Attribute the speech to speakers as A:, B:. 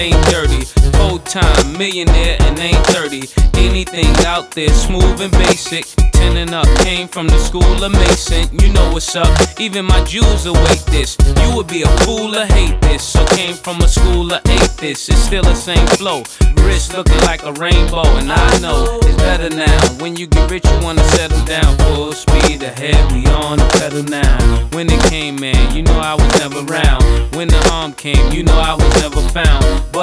A: ain't dirty. Full-time millionaire and ain't 30. Anything out there smooth and basic. Tenning up, came from the school of Mason. You know what's up, even my Jews await this. You would be a fool to hate this. So came from a school of atheists. It's still the same flow, wrist looking like a rainbow. And I know it's better now. When you get rich, you wanna settle down. Full speed ahead, we on the pedal now. When it came, man, you know I was never around. When the harm came, you know I was never found. But